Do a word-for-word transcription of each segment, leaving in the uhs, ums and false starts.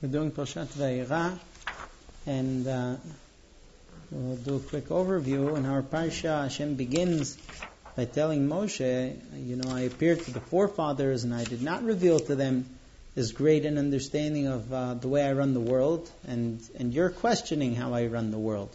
We're doing Parshat Vayera, and uh, we'll do a quick overview. In our Parsha, Hashem begins by telling Moshe, you know, I appeared to the forefathers and I did not reveal to them this great an understanding of uh, the way I run the world, and, and you're questioning how I run the world.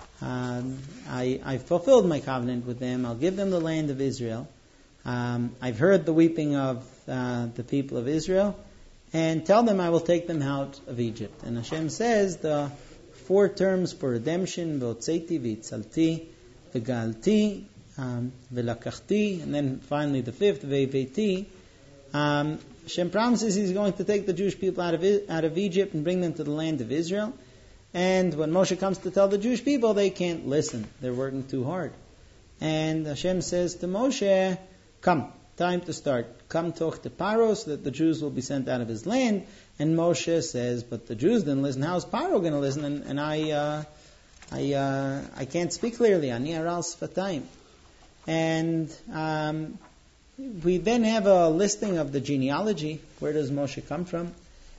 Um, I, I've fulfilled my covenant with them. I'll give them the land of Israel. Um, I've heard the weeping of uh, the people of Israel, and tell them I will take them out of Egypt. And Hashem says the four terms for redemption: v'otzeiti, v'itzalti, v'galti, um, v'lakachti, and then finally the fifth, v'eveti. Um, Hashem promises He's going to take the Jewish people out of out of Egypt and bring them to the land of Israel. And when Moshe comes to tell the Jewish people, they can't listen. They're working too hard. And Hashem says to Moshe, come, time to start. Come talk to Paro so that the Jews will be sent out of his land. And Moshe says, but the Jews didn't listen. How's Paro going to listen? And, and I uh, I uh, I can't speak clearly. Ani aral sfatayim. And um, we then have a listing of the genealogy. Where does Moshe come from?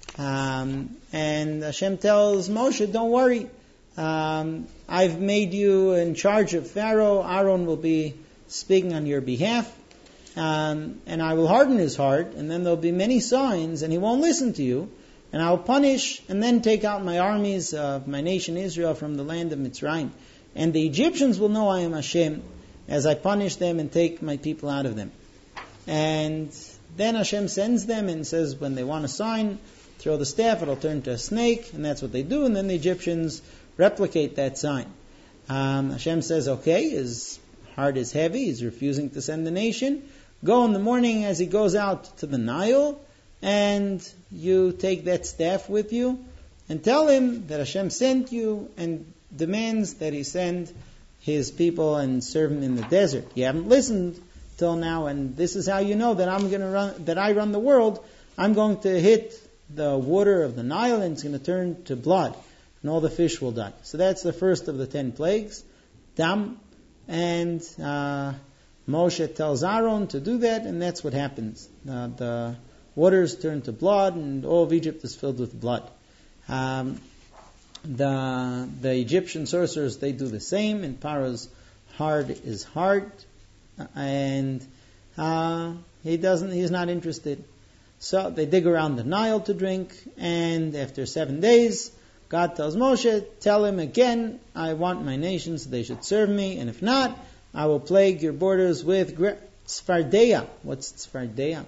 Um, and Hashem tells Moshe, don't worry. Um, I've made you in charge of Pharaoh. Aaron will be speaking on your behalf. Um, and I will harden his heart, and then there'll be many signs, and he won't listen to you. And I will punish, and then take out my armies of my nation Israel from the land of Mitzrayim. And the Egyptians will know I am Hashem, as I punish them and take my people out of them. And then Hashem sends them and says, when they want a sign, throw the staff, it'll turn to a snake, and that's what they do, and then the Egyptians replicate that sign. Um, Hashem says, okay, his heart is heavy, he's refusing to send the nation. Go in the morning as he goes out to the Nile, and you take that staff with you, and tell him that Hashem sent you, and demands that he send his people and serve him in the desert. You haven't listened till now, and this is how you know that I'm going to run, that I run the world. I'm going to hit the water of the Nile, and it's going to turn to blood, and all the fish will die. So that's the first of the ten plagues, Dam, and uh, Moshe tells Aaron to do that, and that's what happens. Uh, the waters turn to blood, and all of Egypt is filled with blood. Um, the the Egyptian sorcerers, they do the same, and Pharaoh's heart is hard, and uh, he doesn't. He's not interested. So they dig around the Nile to drink, and after seven days, God tells Moshe, tell him again, I want my nations, so they should serve me, and if not, I will plague your borders with Tzfardeya. What's Tzfardeya?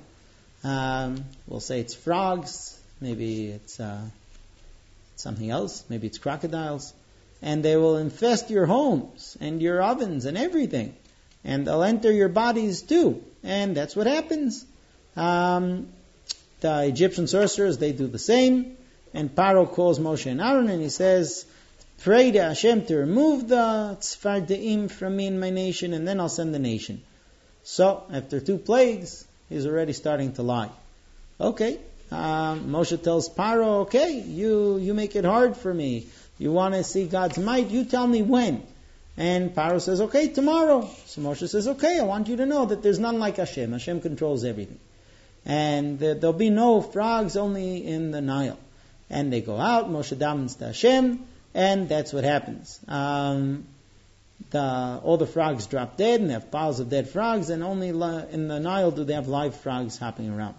Um, we'll say it's frogs, maybe it's uh, something else, maybe it's crocodiles, and they will infest your homes, and your ovens, and everything, and they'll enter your bodies too, and that's what happens. Um... The Egyptian sorcerers, they do the same. And Paro calls Moshe and Aaron and he says, pray to Hashem to remove the Tzfardeim from me and my nation, and then I'll send the nation. So, after two plagues, he's already starting to lie. Okay, um, Moshe tells Paro, okay, you, you make it hard for me. You want to see God's might, you tell me when. And Paro says, okay, tomorrow. So Moshe says, okay, I want you to know that there's none like Hashem. Hashem controls everything. And there'll be no frogs, only in the Nile. And they go out, Moshe damens to Hashem, and that's what happens. Um, the, all the frogs drop dead, and they have piles of dead frogs, and only in the Nile do they have live frogs hopping around.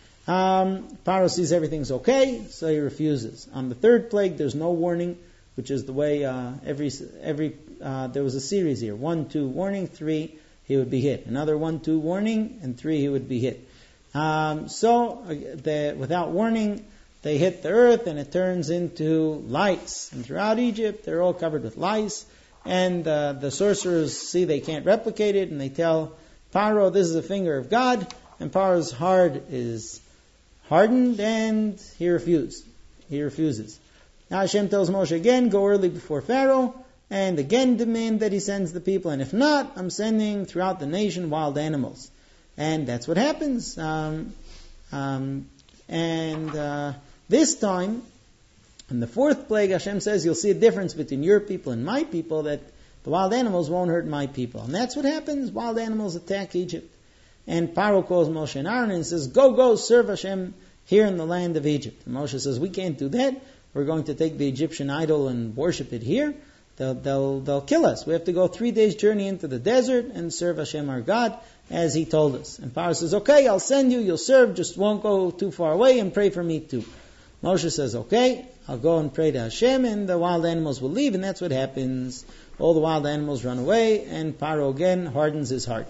Um, Paro sees everything's okay, so he refuses. On the third plague, there's no warning, which is the way uh, every every uh, there was a series here: one, two, warning; three, he would be hit. Another one, two, warning; and three, he would be hit. Um, so, they, without warning, they hit the earth and it turns into lice. And throughout Egypt, they're all covered with lice. And uh, the sorcerers see they can't replicate it, and they tell Paro, this is a finger of God. And Paro's heart is hardened, and he refuses. He refuses. Now Hashem tells Moshe again, go early before Pharaoh, and again demand that he sends the people. And if not, I'm sending throughout the nation wild animals. And that's what happens. Um, um, and uh, this time, in the fourth plague, Hashem says, you'll see a difference between your people and my people, that the wild animals won't hurt my people. And that's what happens. Wild animals attack Egypt. And Paro calls Moshe and Aaron and says, go, go, serve Hashem here in the land of Egypt. And Moshe says, we can't do that. We're going to take the Egyptian idol and worship it here. They'll, they'll, they'll kill us. We have to go three days journey into the desert and serve Hashem our God as he told us. And Pharaoh says, okay, I'll send you, you'll serve, just won't go too far away and pray for me too. Moshe says, okay, I'll go and pray to Hashem and the wild animals will leave, and that's what happens. All the wild animals run away and Pharaoh again hardens his heart.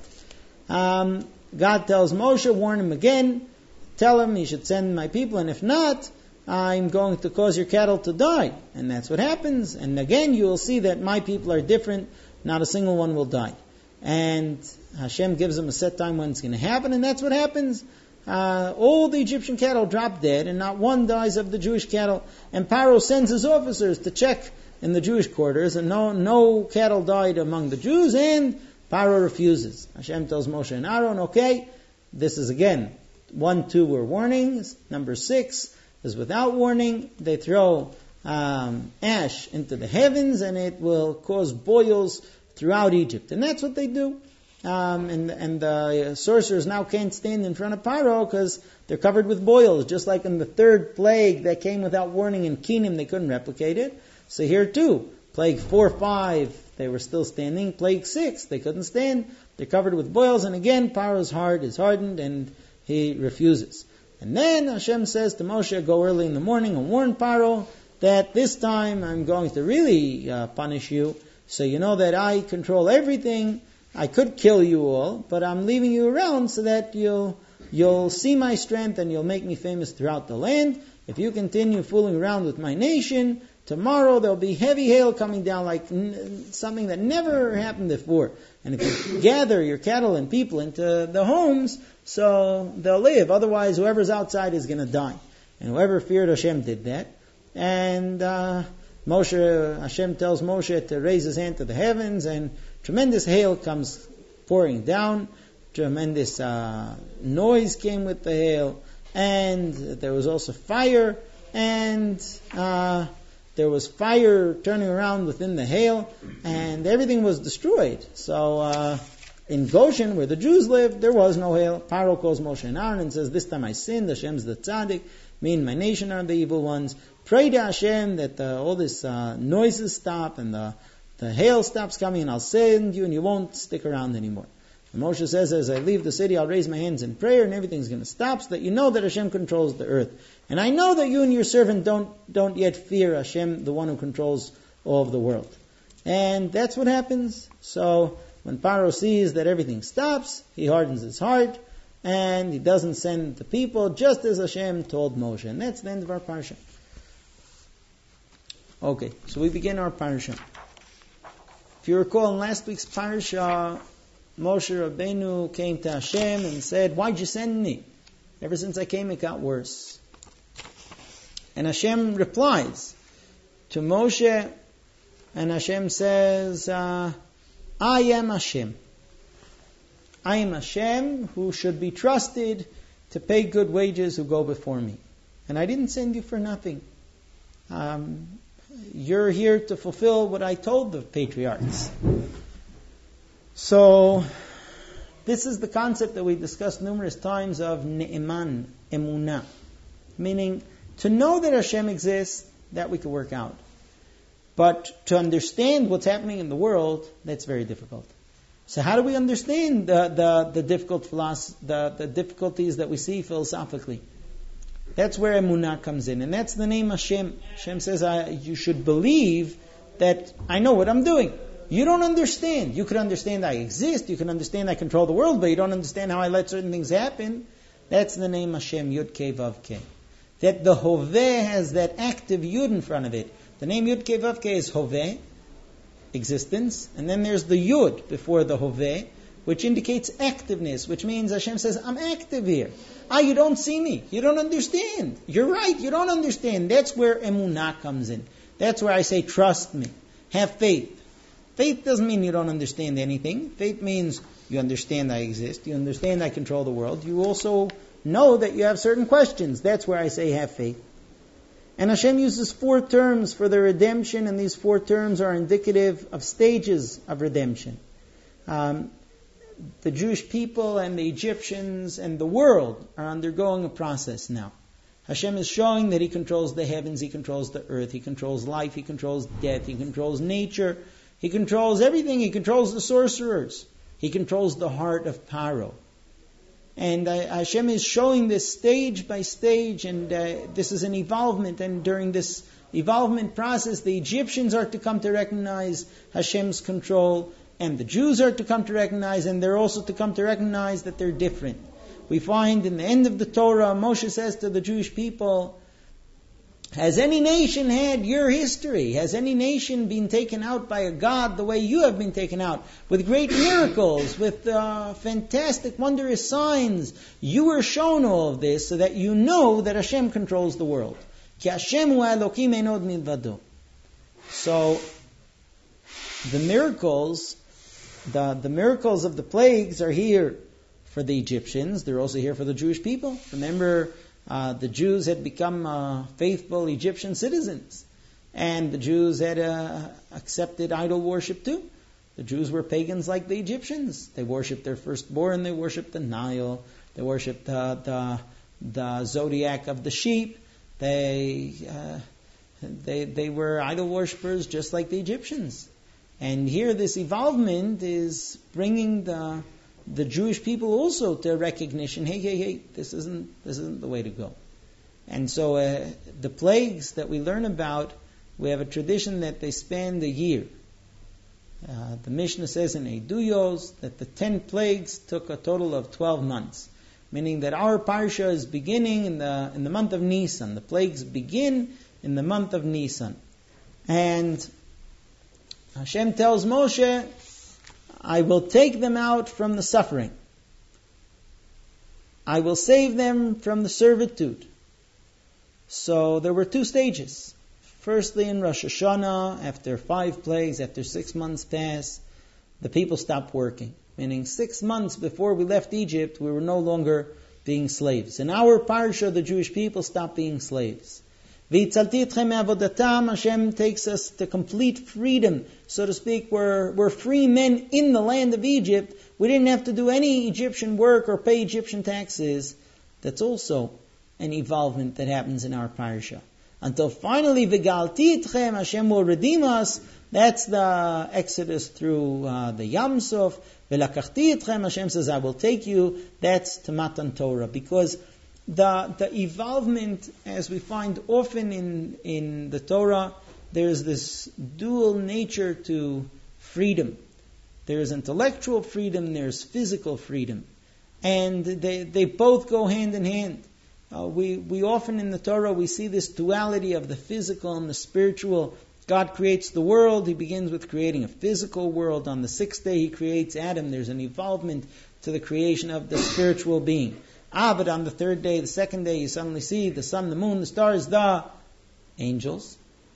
Um, God tells Moshe, warn him again, tell him he should send my people, and if not, I'm going to cause your cattle to die. And that's what happens. And again, you will see that my people are different. Not a single one will die. And Hashem gives them a set time when it's going to happen, and that's what happens. Uh, all the Egyptian cattle drop dead, and not one dies of the Jewish cattle. And Pharaoh sends his officers to check in the Jewish quarters, and no, no cattle died among the Jews, and Pharaoh refuses. Hashem tells Moshe and Aaron, okay, this is again, one, two were warnings. Number six is without warning. They throw um, ash into the heavens, and it will cause boils throughout Egypt. And that's what they do. Um, and, and the sorcerers now can't stand in front of Pharaoh because they're covered with boils. Just like in the third plague that came without warning in Kenem, they couldn't replicate it. So here too, plague four, five, they were still standing. Plague six, they couldn't stand. They're covered with boils. And again, Pharaoh's heart is hardened and he refuses. And then Hashem says to Moshe, go early in the morning and warn Pharaoh that this time I'm going to really uh, punish you. So you know that I control everything. I could kill you all, but I'm leaving you around so that you'll you'll see my strength and you'll make me famous throughout the land. If you continue fooling around with my nation, tomorrow there'll be heavy hail coming down like n- something that never happened before. And if you gather your cattle and people into the homes, so they'll live. Otherwise, whoever's outside is going to die. And whoever feared Hashem did that. And uh, Moshe, Hashem tells Moshe to raise his hand to the heavens, and tremendous hail comes pouring down. Tremendous uh, noise came with the hail, and there was also fire, and uh, there was fire turning around within the hail, and everything was destroyed. So uh, in Goshen, where the Jews lived, there was no hail. Pharaoh calls Moshe and Aaron and says, this time I sinned, Hashem's the tzaddik, me and my nation are the evil ones. Pray to Hashem that uh, all this uh, noises stop and the, the hail stops coming, and I'll send you and you won't stick around anymore. And Moshe says, as I leave the city, I'll raise my hands in prayer and everything's going to stop, so that you know that Hashem controls the earth. And I know that you and your servant don't don't yet fear Hashem, the one who controls all of the world. And that's what happens. So when Pharaoh sees that everything stops, he hardens his heart, and he doesn't send the people, just as Hashem told Moshe. And that's the end of our parsha. Okay, so we begin our parsha. If you recall, in last week's parsha, Moshe Rabbeinu came to Hashem and said, why'd you send me? Ever since I came, it got worse. And Hashem replies to Moshe, and Hashem says, uh, I am Hashem. I am Hashem who should be trusted to pay good wages who go before me. And I didn't send you for nothing. Um, you're here to fulfill what I told the patriarchs. So, this is the concept that we discussed numerous times of ne'eman, emunah. Meaning, to know that Hashem exists, that we can work out. But to understand what's happening in the world, that's very difficult. So how do we understand the the, the difficult philosoph- the, the difficulties that we see philosophically? That's where emunah comes in. And that's the name Hashem. Hashem says, I, you should believe that I know what I'm doing. You don't understand. You can understand I exist. You can understand I control the world, but you don't understand how I let certain things happen. That's the name Hashem, Yud Kei Vav Kei. That the Hoveh has that active Yud in front of it. The name Yud Kei Vav Kei is Hoveh, existence. And then there's the Yud before the Hoveh, which indicates activeness, which means Hashem says, I'm active here. Ah, you don't see me. You don't understand. You're right, you don't understand. That's where emunah comes in. That's where I say, trust me. Have faith. Faith doesn't mean you don't understand anything. Faith means you understand I exist. You understand I control the world. You also know that you have certain questions. That's where I say have faith. And Hashem uses four terms for the redemption, and these four terms are indicative of stages of redemption. Um, the Jewish people and the Egyptians and the world are undergoing a process now. Hashem is showing that He controls the heavens, He controls the earth, He controls life, He controls death, He controls nature, He controls everything, He controls the sorcerers, He controls the heart of Paro. And uh, Hashem is showing this stage by stage, and uh, this is an evolvement, and during this evolvement process, the Egyptians are to come to recognize Hashem's control, and the Jews are to come to recognize, and they're also to come to recognize that they're different. We find in the end of the Torah, Moshe says to the Jewish people, has any nation had your history? Has any nation been taken out by a God the way you have been taken out? With great miracles, with uh, fantastic, wondrous signs. You were shown all of this so that you know that Hashem controls the world. Ki Hashem hu Elokim ein od milvado. So, the miracles, the, the miracles of the plagues are here for the Egyptians. They're also here for the Jewish people. Remember, Uh, the Jews had become uh, faithful Egyptian citizens. And the Jews had uh, accepted idol worship too. The Jews were pagans like the Egyptians. They worshipped their firstborn, they worshipped the Nile, they worshipped uh, the, the zodiac of the sheep. They, uh, they, they were idol worshippers just like the Egyptians. And here this evolvement is bringing the the Jewish people also to recognition, hey, hey, hey, this isn't this isn't the way to go. And so uh, the plagues that we learn about, we have a tradition that they span the year. Uh, the Mishnah says in Eiduyos that the ten plagues took a total of twelve months, meaning that our parsha is beginning in the in the month of Nisan. The plagues begin in the month of Nisan. And Hashem tells Moshe, I will take them out from the suffering. I will save them from the servitude. So there were two stages. Firstly, in Rosh Hashanah, after five plagues, after six months pass, the people stopped working. Meaning six months before we left Egypt, we were no longer being slaves. In our parsha, the Jewish people stopped being slaves. Hashem takes us to complete freedom, so to speak. We're, we're free men in the land of Egypt. We didn't have to do any Egyptian work or pay Egyptian taxes. That's also an evolvement that happens in our parasha. Until finally, V'galti itchem, Hashem will redeem us. That's the Exodus through uh, the Yam Suf. V'lakachti itchem, Hashem says, I will take you. That's to Matan Torah. Because The the evolvement, as we find often in, in the Torah, there's this dual nature to freedom. There's intellectual freedom, there's physical freedom. And they, they both go hand in hand. Uh, we, we often in the Torah, we see this duality of the physical and the spiritual. God creates the world, He begins with creating a physical world. On the sixth day He creates Adam. There's an evolvement to the creation of the spiritual being. Ah, but on the third day, the second day, you suddenly see the sun, the moon, the stars, the angels.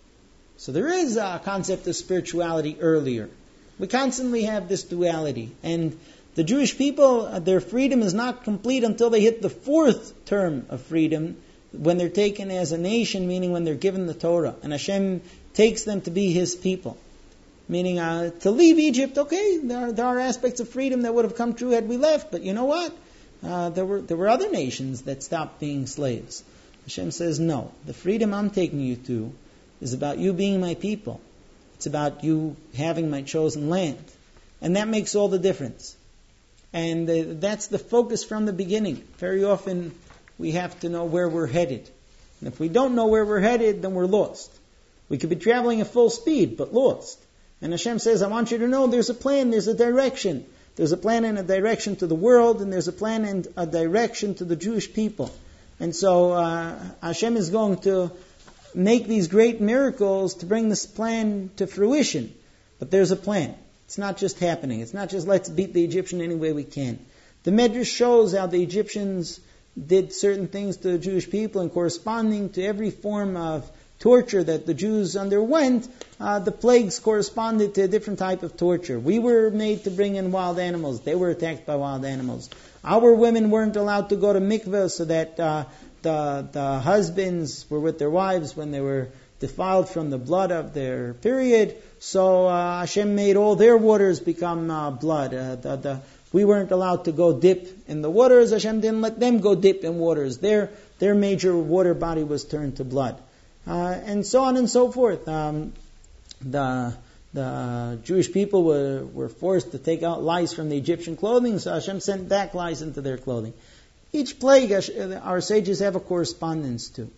So there is a concept of spirituality earlier. We constantly have this duality. And the Jewish people, their freedom is not complete until they hit the fourth term of freedom, when they're taken as a nation, meaning when they're given the Torah. And Hashem takes them to be His people. Meaning, uh, to leave Egypt, okay, there are, there are aspects of freedom that would have come true had we left. But you know what? Uh, there were there were other nations that stopped being slaves. Hashem says, no, the freedom I'm taking you to is about you being my people. It's about you having my chosen land. And that makes all the difference. And uh, that's the focus from the beginning. Very often we have to know where we're headed. And if we don't know where we're headed, then we're lost. We could be traveling at full speed, but lost. And Hashem says, I want you to know there's a plan, there's a direction. There's a plan and a direction to the world, and there's a plan and a direction to the Jewish people. And so uh, Hashem is going to make these great miracles to bring this plan to fruition. But there's a plan. It's not just happening. It's not just let's beat the Egyptian any way we can. The Medrash shows how the Egyptians did certain things to the Jewish people, and corresponding to every form of torture that the Jews underwent, uh, the plagues corresponded to a different type of torture. We were made to bring in wild animals. They were attacked by wild animals. Our women weren't allowed to go to mikveh so that uh, the, the husbands were with their wives when they were defiled from the blood of their period. So uh, Hashem made all their waters become uh, blood. Uh, the, the We weren't allowed to go dip in the waters. Hashem didn't let them go dip in waters. Their their major water body was turned to blood, uh, and so on and so forth. Um, the the Jewish people were were forced to take out lice from the Egyptian clothing, so Hashem sent back lice into their clothing. Each plague, our sages have a correspondence to.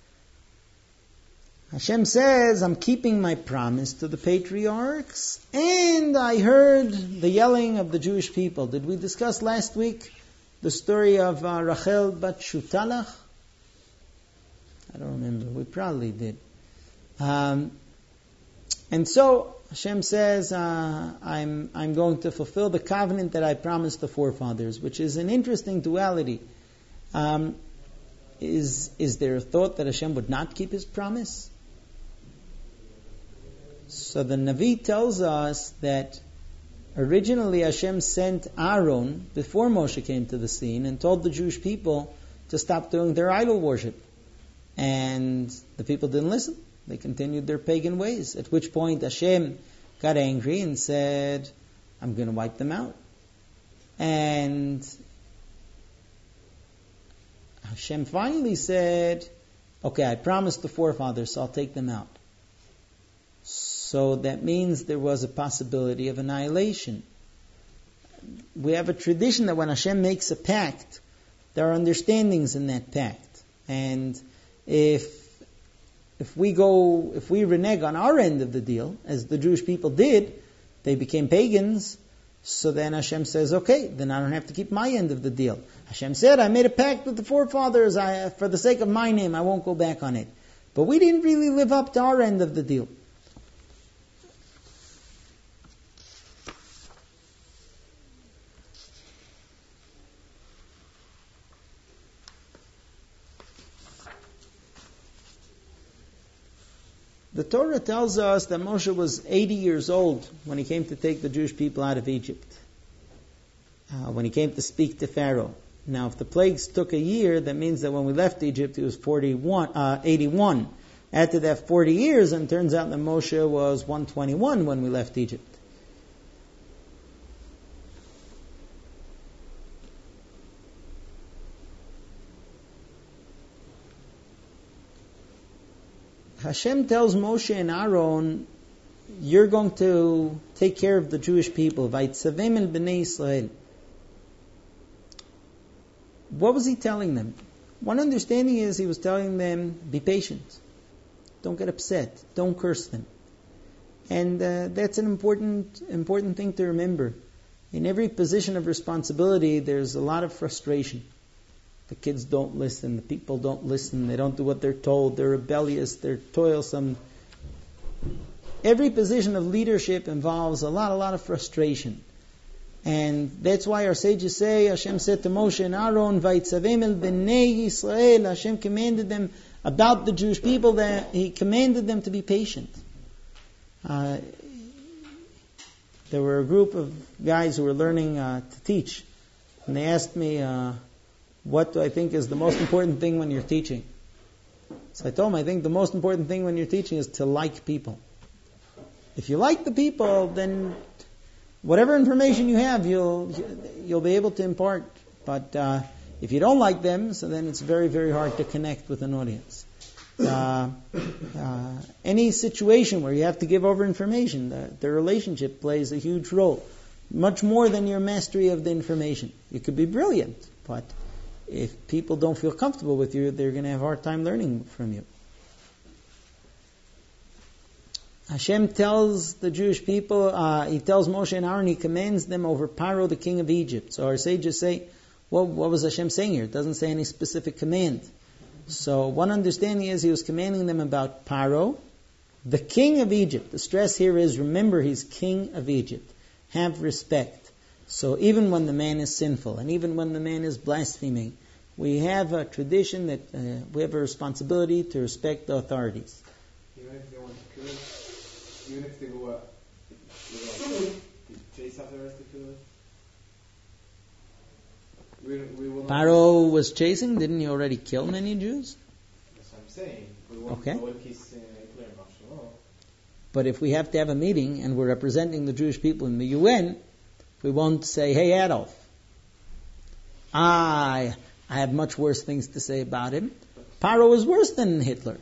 Hashem says, I'm keeping my promise to the patriarchs, and I heard the yelling of the Jewish people. Did we discuss last week the story of uh, Rachel bat Shutalach? I don't remember. We probably did. Um, and so Hashem says, uh, I'm I'm going to fulfill the covenant that I promised the forefathers, which is an interesting duality. Um, is is there a thought that Hashem would not keep His promise? So the Navi tells us that originally Hashem sent Aaron before Moshe came to the scene and told the Jewish people to stop doing their idol worship. And the people didn't listen. They continued their pagan ways. At which point Hashem got angry and said, I'm going to wipe them out. And Hashem finally said, okay, I promised the forefathers, so I'll take them out. So that means there was a possibility of annihilation. We have a tradition that when Hashem makes a pact, there are understandings in that pact. And if if we go, if we renege on our end of the deal, as the Jewish people did, they became pagans. So then Hashem says, okay, then I don't have to keep my end of the deal. Hashem said, I made a pact with the forefathers. I, for the sake of my name, I won't go back on it. But we didn't really live up to our end of the deal. The Torah tells us that Moshe was eighty years old when he came to take the Jewish people out of Egypt, uh, when he came to speak to Pharaoh. Now, if the plagues took a year, that means that when we left Egypt, he was forty-one, uh, eighty-one. Add to that forty years, and it turns out that Moshe was one hundred twenty-one when we left Egypt. Hashem tells Moshe and Aaron, you're going to take care of the Jewish people. Vaitzavem el bnei Yisrael. What was he telling them? One understanding is he was telling them, be patient. Don't get upset. Don't curse them. And uh, that's an important, important thing to remember. In every position of responsibility, there's a lot of frustration. The kids don't listen, the people don't listen, they don't do what they're told, they're rebellious, they're toilsome. Every position of leadership involves a lot, a lot of frustration. And that's why our sages say, Hashem said to Moshe and Aaron, Vaitzavem el bnei Yisrael, Hashem commanded them about the Jewish people, that He commanded them to be patient. Uh, there were a group of guys who were learning uh, to teach, and they asked me, uh, what do I think is the most important thing when you're teaching? So I told them, I think the most important thing when you're teaching is to like people. If you like the people, then whatever information you have, you'll you'll be able to impart. But uh, if you don't like them, so then it's very, very hard to connect with an audience. Uh, uh, any situation where you have to give over information, the, the relationship plays a huge role. Much more than your mastery of the information. You could be brilliant, but if people don't feel comfortable with you, they're going to have a hard time learning from you. Hashem tells the Jewish people, uh, He tells Moshe and Aaron, He commands them over Paro, the king of Egypt. So our sages say, well, what was Hashem saying here? It doesn't say any specific command. So one understanding is He was commanding them about Paro, the king of Egypt. The stress here is, remember, he's king of Egypt. Have respect. So even when the man is sinful, and even when the man is blaspheming, we have a tradition that uh, we have a responsibility to respect the authorities. Even if they want to kill us, even if they go up, you know, chase after us to kill us, we, we will not. Paro was chasing, didn't he already kill many Jews? That's what I'm saying. We won't Okay. go and kiss, uh, But if we have to have a meeting and we're representing the Jewish people in the U N, We won't say, hey Adolf, I, I have much worse things to say about him. Paro was worse than Hitler.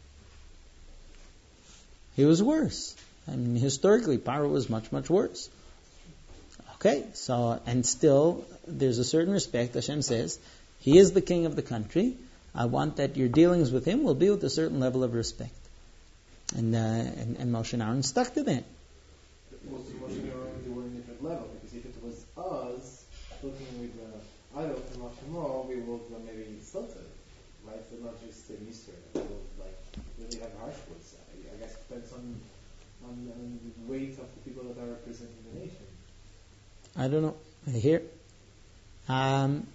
He was worse. I mean, historically, Paro was much, much worse. Okay, so, and still, there's a certain respect. Hashem says, he is the king of the country. I want that your dealings with him will be with a certain level of respect. And, uh, and, and Moshe and Aaron stuck to that. Moshe and Aaron were in a different level, because if it was us looking with the idol and much more, we would uh, maybe insult it, right? But not just uh, Easter. We would like really have harsh words. I, I guess it depends on, on, on the weight of the people that are representing the nation. I don't know. Here, um,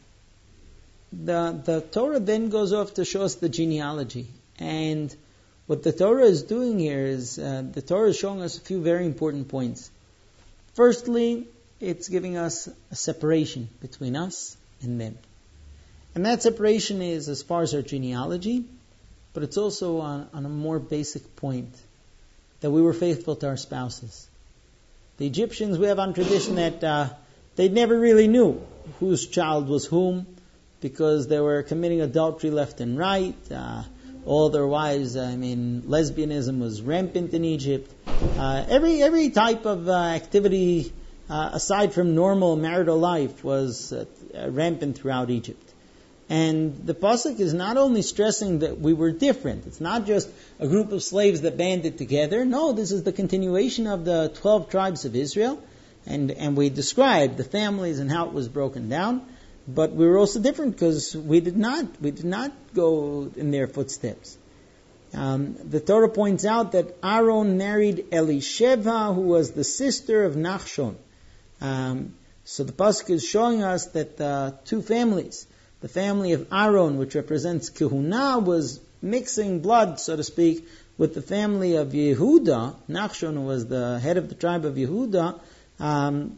the the Torah then goes off to show us the genealogy, and what the Torah is doing here is uh, the Torah is showing us a few very important points. Firstly, it's giving us a separation between us and them, and that separation is as far as our genealogy, but it's also on, on a more basic point that we were faithful to our spouses. The Egyptians, we have on tradition that uh, they never really knew whose child was whom, because they were committing adultery left and right. Uh, all their wives, I mean, lesbianism was rampant in Egypt. Uh, every every type of uh, activity, uh, aside from normal marital life, was uh, rampant throughout Egypt. And the pasuk is not only stressing that we were different. It's not just a group of slaves that banded together. No, this is the continuation of the twelve tribes of Israel. And, and we described the families and how it was broken down. But we were also different because we did not, we did not go in their footsteps. Um, the Torah points out that Aaron married Elisheva, who was the sister of Nachshon. Um, so the pasuk is showing us that the two families, the family of Aaron, which represents Kehuna, was mixing blood, so to speak, with the family of Yehuda. Nachshon was the head of the tribe of Yehuda, um,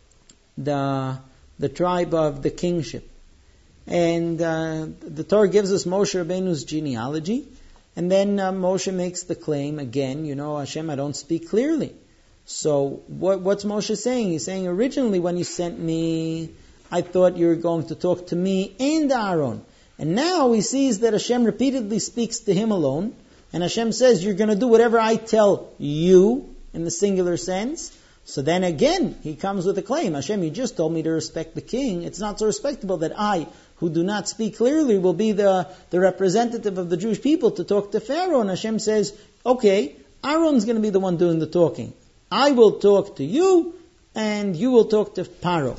the the tribe of the kingship. And uh, the Torah gives us Moshe Rabbeinu's genealogy, and then uh, Moshe makes the claim again, you know, Hashem, I don't speak clearly. So what, what's Moshe saying? He's saying, originally when you sent me, I thought you were going to talk to me and Aaron. And now he sees that Hashem repeatedly speaks to him alone. And Hashem says, you're going to do whatever I tell you, in the singular sense. So then again, he comes with a claim. Hashem, you just told me to respect the king. It's not so respectable that I, who do not speak clearly, will be the, the representative of the Jewish people to talk to Pharaoh. And Hashem says, okay, Aaron's going to be the one doing the talking. I will talk to you, and you will talk to Paro.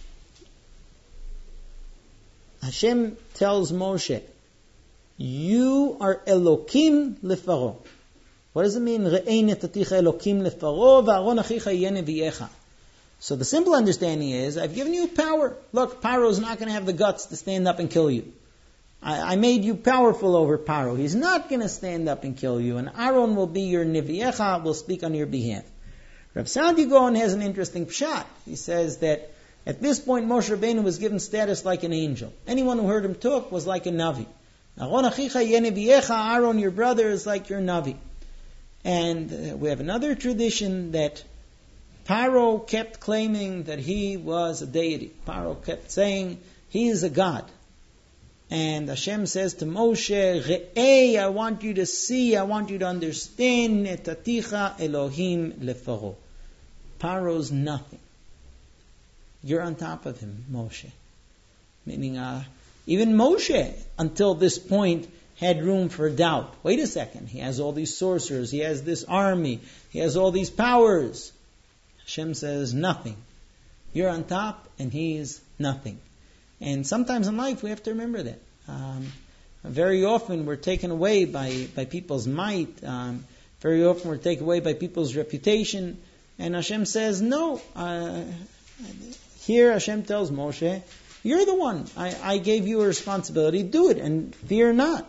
Hashem tells Moshe, you are Elokim leFaro. What does it mean? Re'ei netaticha Elokim leFaro v'Aaron achicha yeh neviecha. So the simple understanding is, I've given you power. Look, Paro's not going to have the guts to stand up and kill you. I, I made you powerful over Paro. He's not going to stand up and kill you. And Aaron will be your neviecha, will speak on your behalf. Rav Saadia Gaon has an interesting pshat. He says that at this point, Moshe Rabbeinu was given status like an angel. Anyone who heard him talk was like a Navi. Aaron achicha yeh neviecha, Aaron, your brother, is like your Navi. And uh, we have another tradition that Paro kept claiming that he was a deity. Paro kept saying he is a god. And Hashem says to Moshe, Re'ei, I want you to see, I want you to understand, Netaticha Elohim leFaro. Paro's nothing. You're on top of him, Moshe. Meaning, uh, even Moshe, until this point, had room for doubt. Wait a second, he has all these sorcerers, he has this army, he has all these powers. Hashem says, nothing. You're on top, and he is nothing. And sometimes in life, we have to remember that. Um, very often, we're taken away by, by people's might. Um, very often, we're taken away by people's reputation. And Hashem says, no. Uh, here, Hashem tells Moshe, you're the one. I, I gave you a responsibility. Do it, and fear not.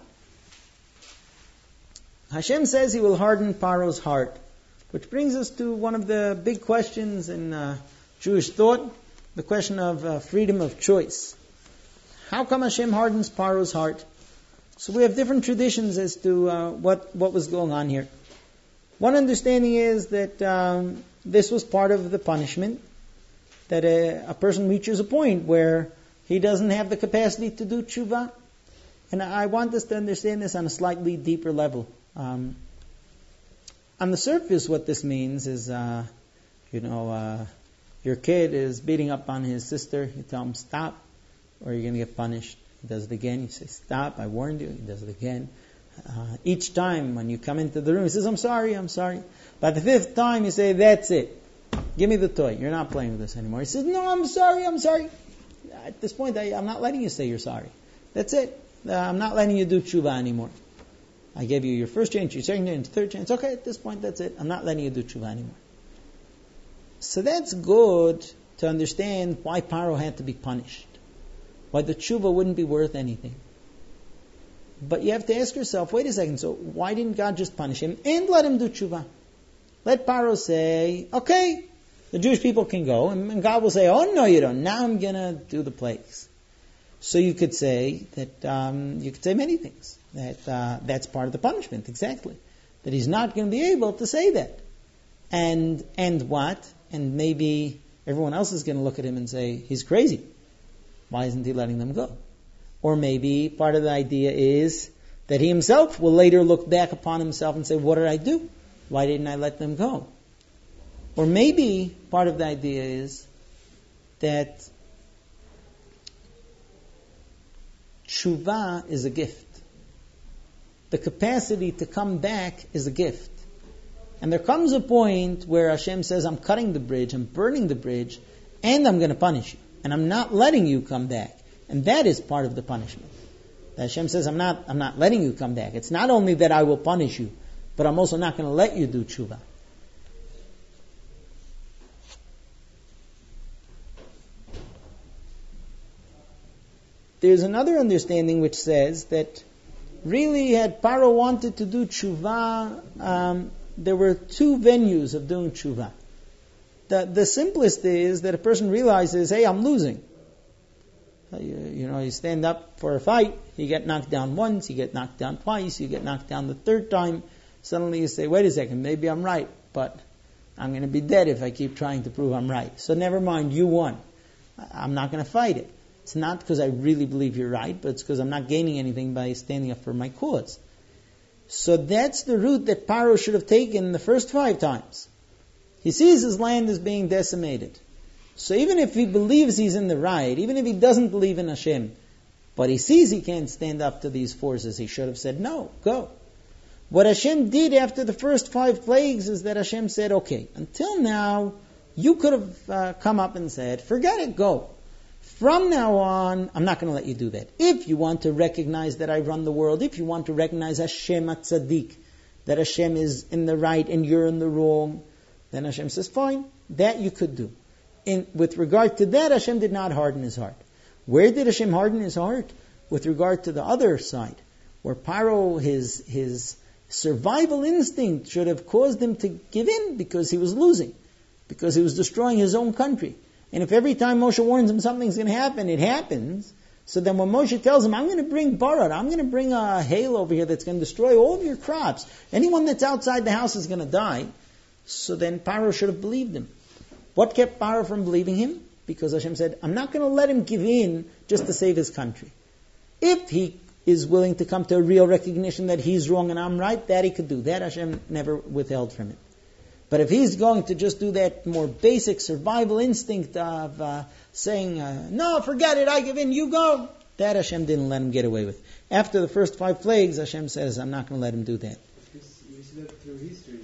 Hashem says he will harden Paro's heart. Which brings us to one of the big questions in uh, Jewish thought, the question of uh, freedom of choice. How come Hashem hardens Paro's heart? So we have different traditions as to uh, what, what was going on here. One understanding is that um, this was part of the punishment. that a, a person reaches a point where he doesn't have the capacity to do tshuva. And I want us to understand this on a slightly deeper level. Um, on the surface, what this means is, uh, you know, uh, your kid is beating up on his sister. You tell him, stop, or you're going to get punished. He does it again. You say, stop, I warned you. He does it again. Uh, each time when you come into the room, he says, I'm sorry, I'm sorry. By the fifth time, you say, that's it. Give me the toy. You're not playing with this anymore. He says, no, I'm sorry, I'm sorry. At this point, I, I'm not letting you say you're sorry. That's it. Uh, I'm not letting you do tshuva anymore. I gave you your first chance, your second chance, third chance. Okay, at this point, that's it. I'm not letting you do tshuva anymore. So that's good to understand why Paro had to be punished. Why the tshuva wouldn't be worth anything. But you have to ask yourself, wait a second, so why didn't God just punish him and let him do tshuva? Let Paro say, okay, the Jewish people can go, and God will say, oh no you don't, now I'm going to do the plagues. So you could say that, um, you could say many things, that uh, that's part of the punishment, exactly. That he's not going to be able to say that. And, and what? And maybe everyone else is going to look at him and say, he's crazy. Why isn't he letting them go? Or maybe part of the idea is that he himself will later look back upon himself and say, what did I do? Why didn't I let them go? Or maybe part of the idea is that tshuva is a gift. The capacity to come back is a gift. And there comes a point where Hashem says, I'm cutting the bridge, I'm burning the bridge, and I'm going to punish you. And I'm not letting you come back. And that is part of the punishment. That Hashem says, I'm not, I'm not letting you come back. It's not only that I will punish you, but I'm also not going to let you do tshuva. There's another understanding which says that really had Paro wanted to do tshuva, um, there were two venues of doing tshuva. The, the simplest is that a person realizes, hey, I'm losing. You, you know, you stand up for a fight, you get knocked down once, you get knocked down twice, you get knocked down the third time. Suddenly you say, wait a second, maybe I'm right, but I'm going to be dead if I keep trying to prove I'm right. So never mind, you won. I'm not going to fight it. It's not because I really believe you're right, but it's because I'm not gaining anything by standing up for my cause. So that's the route that Paro should have taken the first five times. He sees his land is being decimated. So even if he believes he's in the right, even if he doesn't believe in Hashem, but he sees he can't stand up to these forces, he should have said, no, go. What Hashem did after the first five plagues is that Hashem said, okay, until now, you could have uh, come up and said, forget it, go. From now on, I'm not going to let you do that. If you want to recognize that I run the world, if you want to recognize Hashem at-Tzaddik, that Hashem is in the right and you're in the wrong, then Hashem says, fine, that you could do. In, with regard to that, Hashem did not harden his heart. Where did Hashem harden his heart? With regard to the other side, where Paro, his, his survival instinct should have caused him to give in because he was losing, because he was destroying his own country. And if every time Moshe warns him something's going to happen, it happens. So then when Moshe tells him, I'm going to bring Barad, I'm going to bring a hail over here that's going to destroy all of your crops. Anyone that's outside the house is going to die. So then Paro should have believed him. What kept Paro from believing him? Because Hashem said, I'm not going to let him give in just to save his country. If he is willing to come to a real recognition that he's wrong and I'm right, that he could do. That Hashem never withheld from him. But if he's going to just do that more basic survival instinct of uh, saying, uh, no, forget it, I give in, you go, that Hashem didn't let him get away with. After the first five plagues, Hashem says, I'm not going to let him do that. Because you see that through history,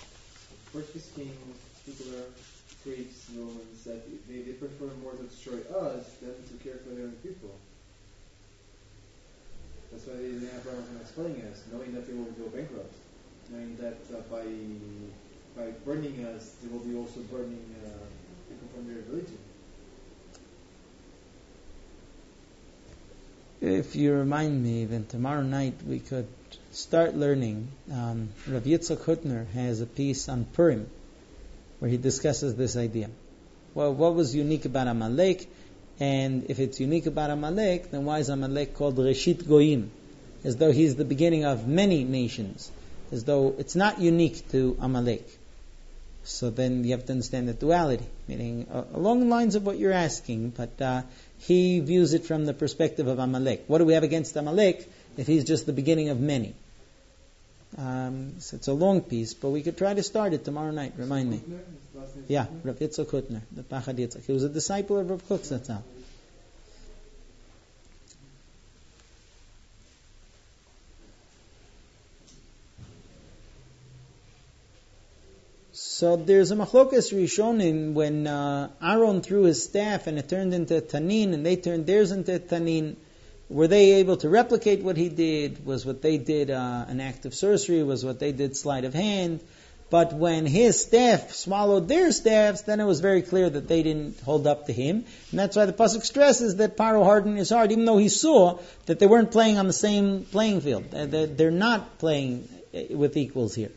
first kings, particular Greeks, Romans, that they, they prefer more to destroy us than to care for their own people. That's why they didn't have problem explaining us, knowing that they will go bankrupt, knowing that uh, by by burning us, they will be also burning uh, people from their religion. If you remind me, then tomorrow night we could start learning. Um, Rav Yitzchak Hutner has a piece on Purim where he discusses this idea. Well, what was unique about Amalek? And if it's unique about Amalek, then why is Amalek called Reshit Goyim? As though he's the beginning of many nations. As though it's not unique to Amalek. So then you have to understand the duality, meaning uh, along the lines of what you're asking, but uh, he views it from the perspective of Amalek. What do we have against Amalek if he's just the beginning of many? Um, so it's a long piece, but we could try to start it tomorrow night. Remind me. Yeah, Rav Yitzchak Hutner, the Pachad Yitzchak. He was a disciple of Rav Kook Zatzal. So there's a machlokas rishonim when uh, Aaron threw his staff and it turned into tanin, and they turned theirs into tanin. Were they able to replicate what he did? Was what they did uh, an act of sorcery? Was what they did sleight of hand? But when his staff swallowed their staffs, then it was very clear that they didn't hold up to him. And that's why the pasuk stresses that Paro hardened his heart, even though he saw that they weren't playing on the same playing field. They're not playing with equals here.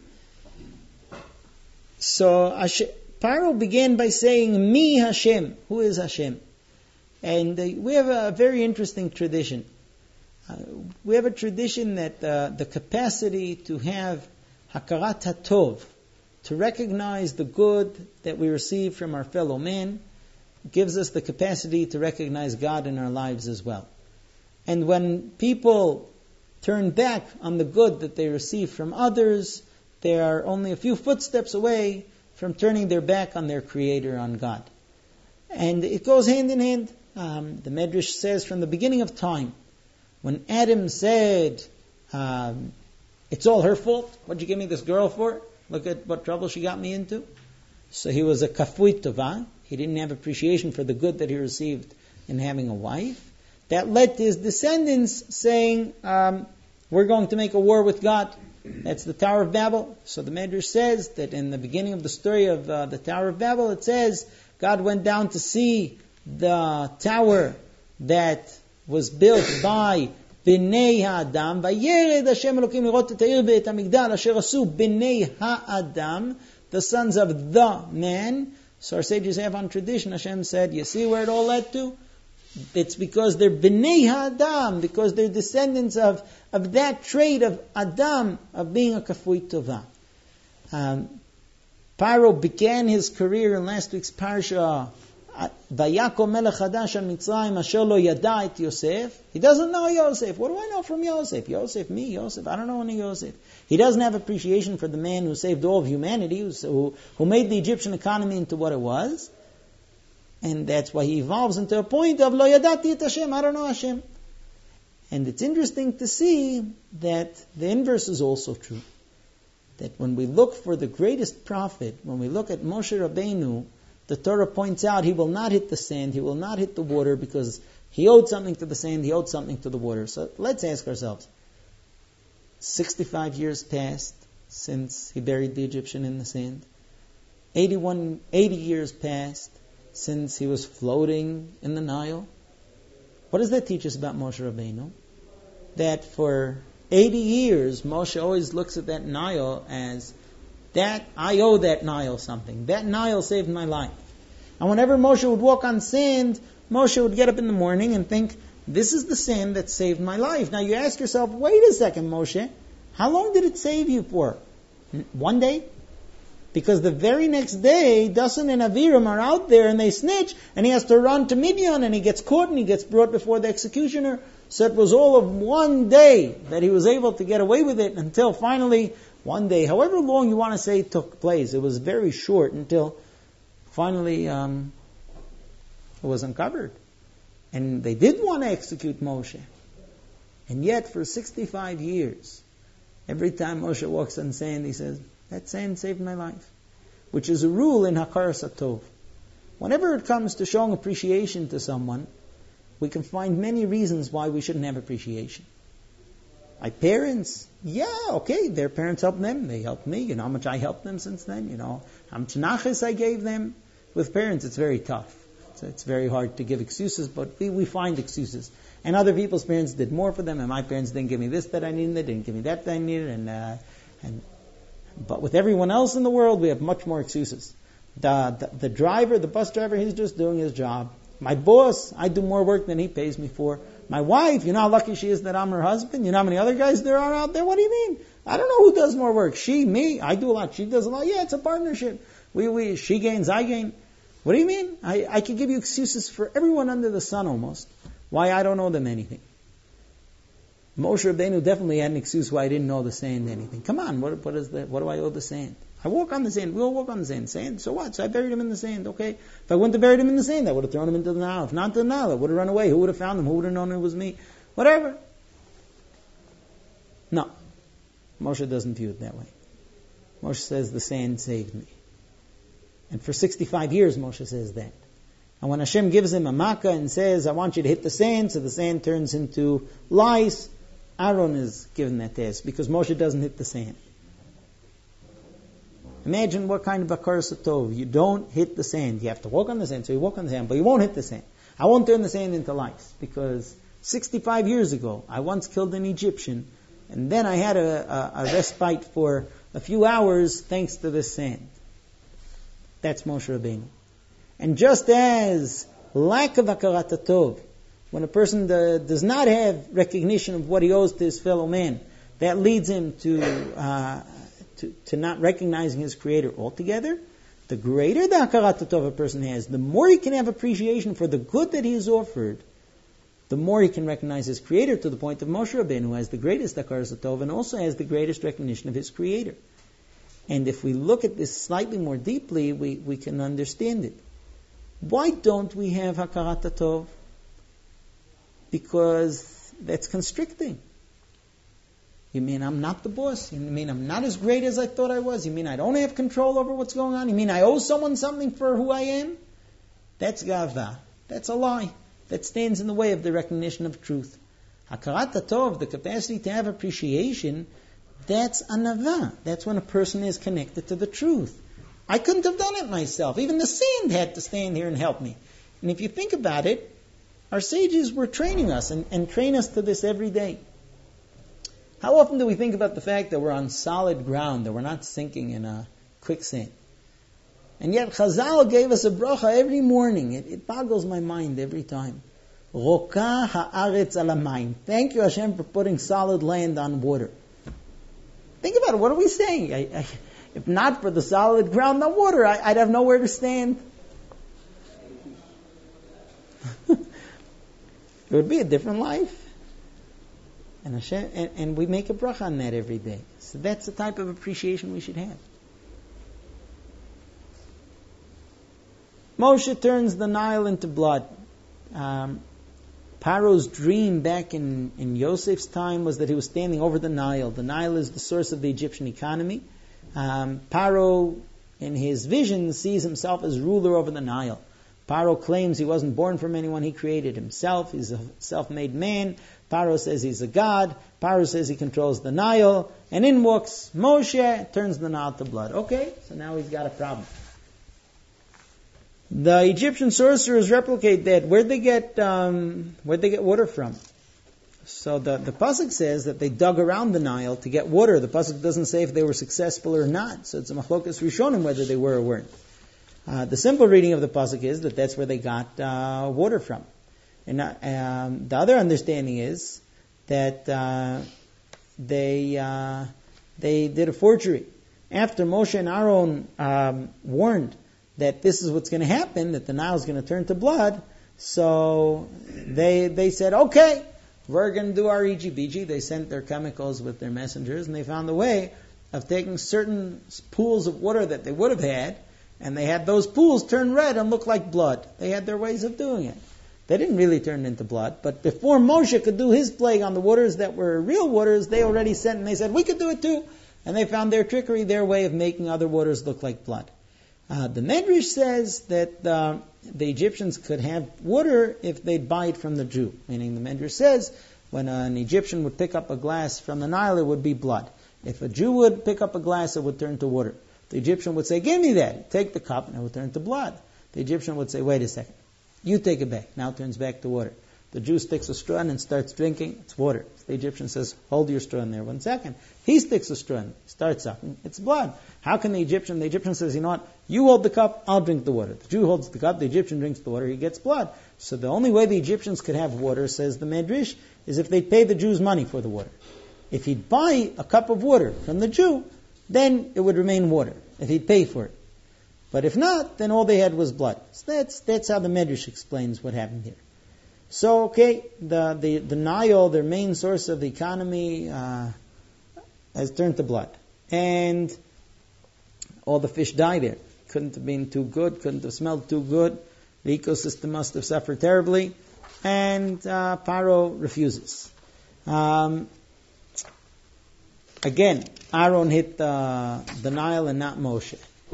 So Paro began by saying, "Mi Hashem." Who is Hashem? And uh, we have a very interesting tradition. Uh, we have a tradition that uh, the capacity to have hakarat hatov, to recognize the good that we receive from our fellow man, gives us the capacity to recognize God in our lives as well. And when people turn back on the good that they receive from others, they are only a few footsteps away from turning their back on their Creator, on God. And it goes hand in hand. Um, the Medrash says from the beginning of time, when Adam said, um, it's all her fault, what'd you give me this girl for? Look at what trouble she got me into. So he was a kafui tova. He didn't have appreciation for the good that he received in having a wife. That led to his descendants saying, um, we're going to make a war with God. That's the Tower of Babel. So the Medrash says that in the beginning of the story of uh, the Tower of Babel, it says God went down to see the tower that was built by Bnei Ha'adam. Vayered Hashem Elokim lirot et ha'ir ve'et hamigdal asher asu Bnei Ha'adam, the sons of the man. So our sages have on tradition, Hashem said, you see where it all led to? It's because they're Bnei Ha'adam, because they're descendants of, of that trait of Adam, of being a kafui tova. Um, Paro began his career in last week's parsha, Vayakom melech hadash al Mitzrayim asher lo yada et Yosef. He doesn't know Yosef. What do I know from Yosef? Yosef, me, Yosef. I don't know any Yosef. He doesn't have appreciation for the man who saved all of humanity, who, who made the Egyptian economy into what it was. And that's why he evolves into a point of lo yadati et Hashem. I don't know Hashem. And it's interesting to see that the inverse is also true. That when we look for the greatest prophet, when we look at Moshe Rabbeinu, the Torah points out he will not hit the sand, he will not hit the water, because he owed something to the sand, he owed something to the water. So let's ask ourselves, sixty-five years passed since he buried the Egyptian in the sand. eighty-one, eighty years passed since he was floating in the Nile. What does that teach us about Moshe Rabbeinu? That for eighty years, Moshe always looks at that Nile as, that, I owe that Nile something. That Nile saved my life. And whenever Moshe would walk on sand, Moshe would get up in the morning and think, this is the sand that saved my life. Now you ask yourself, wait a second, Moshe, how long did it save you for? One day? Because the very next day, Dasan and Aviram are out there and they snitch, and he has to run to Midian, and he gets caught and he gets brought before the executioner. So it was all of one day that he was able to get away with it, until finally, one day, however long you want to say it took place, it was very short, until finally um, it was uncovered. And they did want to execute Moshe. And yet for sixty-five years, every time Moshe walks on sand, he says, that sand saved my life. Which is a rule in Hakaras HaTov. Whenever it comes to showing appreciation to someone, we can find many reasons why we shouldn't have appreciation. My parents, yeah, okay, their parents helped them, they helped me. You know how much I helped them since then? You know how much nachas I gave them? With parents, it's very tough. So it's very hard to give excuses, but we, we find excuses. And other people's parents did more for them, and my parents didn't give me this that I needed, they didn't give me that that I needed, and uh, and but with everyone else in the world, we have much more excuses. The, the the driver, the bus driver, he's just doing his job. My boss, I do more work than he pays me for. My wife, you know how lucky she is that I'm her husband? You know how many other guys there are out there? What do you mean? I don't know who does more work. She, me, I do a lot. She does a lot. Yeah, it's a partnership. We, we, she gains, I gain. What do you mean? I, I could give you excuses for everyone under the sun almost. Why I don't owe them anything. Moshe Rabbeinu definitely had an excuse why I didn't owe the sand anything. Come on, what, what is the, what do I owe the sand? I walk on the sand. We all walk on the sand. Sand, so what? So I buried him in the sand. Okay. If I wouldn't have buried him in the sand, I would have thrown him into the Nile. If not to the Nile, I would have run away. Who would have found him? Who would have known it was me? Whatever. No. Moshe doesn't view it that way. Moshe says the sand saved me. And for sixty-five years, Moshe says that. And when Hashem gives him a makkah and says, I want you to hit the sand, so the sand turns into lice, Aaron is given that task because Moshe doesn't hit the sand. Imagine what kind of a curse tov. You don't hit the sand. You have to walk on the sand, so you walk on the sand, but you won't hit the sand. I won't turn the sand into lice because sixty-five years ago, I once killed an Egyptian, and then I had a, a, a respite for a few hours thanks to this sand. That's Moshe Rabbeinu. And just as lack of hakarat tov, when a person the, does not have recognition of what he owes to his fellow man, that leads him to, uh, to to not recognizing his Creator altogether. The greater the hakarat tov a person has, the more he can have appreciation for the good that he is offered, the more he can recognize his Creator to the point of Moshe Rabbeinu, who has the greatest hakarat tov and also has the greatest recognition of his Creator. And if we look at this slightly more deeply, we, we can understand it. Why don't we have hakarat tov? Because that's constricting. You mean I'm not the boss? You mean I'm not as great as I thought I was? You mean I don't have control over what's going on? You mean I owe someone something for who I am? That's gava. That's a lie. That stands in the way of the recognition of truth. Hakarat tov, the capacity to have appreciation, that's anava. That's when a person is connected to the truth. I couldn't have done it myself. Even the sand had to stand here and help me. And if you think about it, our sages were training us and, and train us to this every day. How often do we think about the fact that we're on solid ground, that we're not sinking in a quicksand? And yet Chazal gave us a bracha every morning. It, it boggles my mind every time. Roka ha'aretz ala mayim. Thank you, Hashem, for putting solid land on water. Think about it. What are we saying? I, I, if not for the solid ground on water, I, I'd have nowhere to stand. It would be a different life. And, Hashem, and, and we make a bracha on that every day. So that's the type of appreciation we should have. Moshe turns the Nile into blood. Um, Paro's dream back in, in Yosef's time was that he was standing over the Nile. The Nile is the source of the Egyptian economy. Um, Paro, in his vision, sees himself as ruler over the Nile. Paro claims he wasn't born from anyone, he created himself. He's a self-made man. Paro says he's a god. Paro says he controls the Nile. And in walks Moshe, turns the Nile to blood. Okay, so now he's got a problem. The Egyptian sorcerers replicate that. Where'd they get um, where'd they get water from? So the, the pasuk says that they dug around the Nile to get water. The pasuk doesn't say if they were successful or not. So it's a machlokas rishonim whether they were or weren't. Uh, the simple reading of the pasuk is that that's where they got uh, water from. And uh, um, the other understanding is that uh, they uh, they did a forgery. After Moshe and Aaron um, warned that this is what's going to happen, that the Nile is going to turn to blood, so they they said, okay, we're going to do our E G B G. They sent their chemicals with their messengers, and they found a way of taking certain pools of water that they would have had, and they had those pools turn red and look like blood. They had their ways of doing it. They didn't really turn into blood, but before Moshe could do his plague on the waters that were real waters, they already sent, and they said, we could do it too. And they found their trickery, their way of making other waters look like blood. Uh, the Medrash says that uh, the Egyptians could have water if they'd buy it from the Jew. Meaning the Medrash says when an Egyptian would pick up a glass from the Nile, it would be blood. If a Jew would pick up a glass, it would turn to water. The Egyptian would say, give me that. Take the cup, and it would turn to blood. The Egyptian would say, wait a second. You take it back. Now it turns back to water. The Jew sticks a straw in and starts drinking. It's water. The Egyptian says, hold your straw in there one second. He sticks a straw in, starts sucking. It's blood. How can the Egyptian, the Egyptian says, you know what, you hold the cup, I'll drink the water. The Jew holds the cup, the Egyptian drinks the water, he gets blood. So the only way the Egyptians could have water, says the Medrash, is if they pay the Jews money for the water. If he'd buy a cup of water from the Jew, then it would remain water, if he'd pay for it. But if not, then all they had was blood. So that's that's how the Medrash explains what happened here. So, okay, the, the, the Nile, their main source of the economy, uh, has turned to blood. And all the fish die there. Couldn't have been too good, couldn't have smelled too good. The ecosystem must have suffered terribly. And uh, Paro refuses. Um, again, Aaron hit the, the Nile and not Moshe.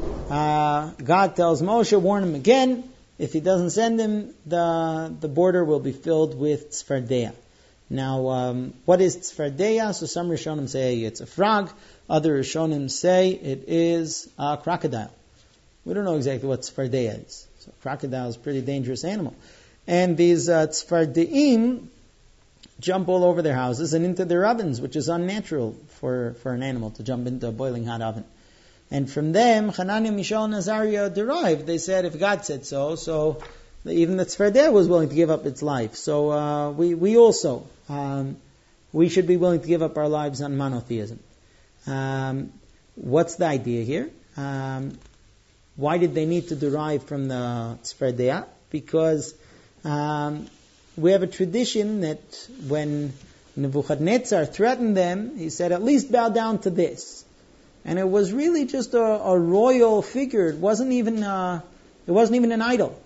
Uh, God tells Moshe, warn him again. If he doesn't send him, the the border will be filled with tzfardeya. Now, um, what is tzfardeya? So some Rishonim say it's a frog. Other Rishonim say it is a crocodile. We don't know exactly what tzfardeya is. So crocodile is a pretty dangerous animal. And these uh, tzfardeim jump all over their houses and into their ovens, which is unnatural for, for an animal to jump into a boiling hot oven. And from them, Hananiah, Mishael, and Azariah derived. They said, if God said so, so even the tzfardeya was willing to give up its life. So uh, we we also, um, we should be willing to give up our lives on monotheism. Um, what's the idea here? Um, why did they need to derive from the tzfardeya? Because um, we have a tradition that when Nebuchadnezzar threatened them, he said, at least bow down to this. And it was really just a, a royal figure. It wasn't even uh, it wasn't even an idol.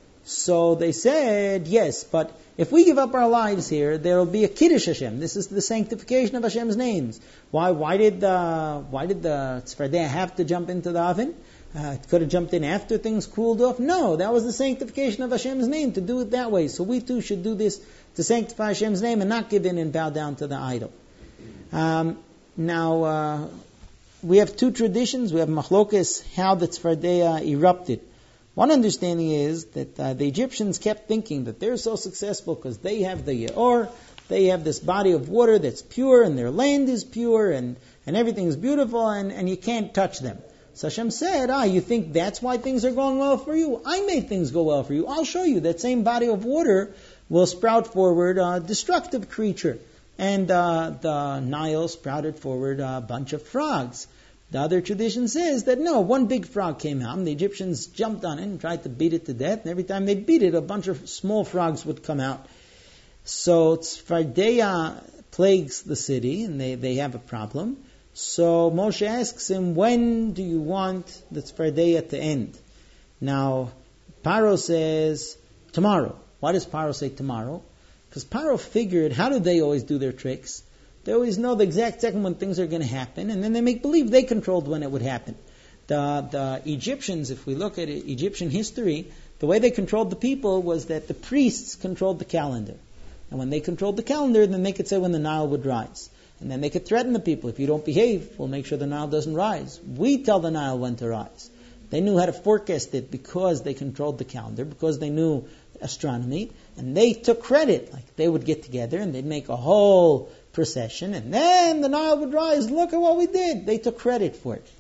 So they said, yes, but if we give up our lives here, there will be a Kiddush Hashem. This is the sanctification of Hashem's names. Why why did the why did the tzfardeya have to jump into the oven? Uh, it could have jumped in after things cooled off. No, that was the sanctification of Hashem's name, to do it that way. So we too should do this to sanctify Hashem's name and not give in and bow down to the idol. Um, now. Uh, We have two traditions. We have machlokes, how the tzfardeya erupted. One understanding is that uh, the Egyptians kept thinking that they're so successful because they have the Yeor, they have this body of water that's pure, and their land is pure, and, and everything's beautiful, and, and you can't touch them. So Hashem said, ah, you think that's why things are going well for you? I made things go well for you. I'll show you. That same body of water will sprout forward a destructive creature. And uh, the Nile sprouted forward a bunch of frogs. The other tradition says that no, one big frog came out, and the Egyptians jumped on it and tried to beat it to death. And every time they beat it, a bunch of small frogs would come out. So tzfardeya plagues the city, and they, they have a problem. So Moshe asks him, when do you want the tzfardeya to end? Now, Paro says, tomorrow. Why does Paro say tomorrow? Because Paro figured, how do they always do their tricks? They always know the exact second when things are going to happen, and then they make believe they controlled when it would happen. The, the Egyptians, if we look at it, Egyptian history, the way they controlled the people was that the priests controlled the calendar. And when they controlled the calendar, then they could say when the Nile would rise. And then they could threaten the people, if you don't behave, we'll make sure the Nile doesn't rise. We tell the Nile when to rise. They knew how to forecast it because they controlled the calendar, because they knew astronomy, and they took credit. Like they would get together and they'd make a whole procession, and then the Nile would rise. Look at what we did. They took credit for it.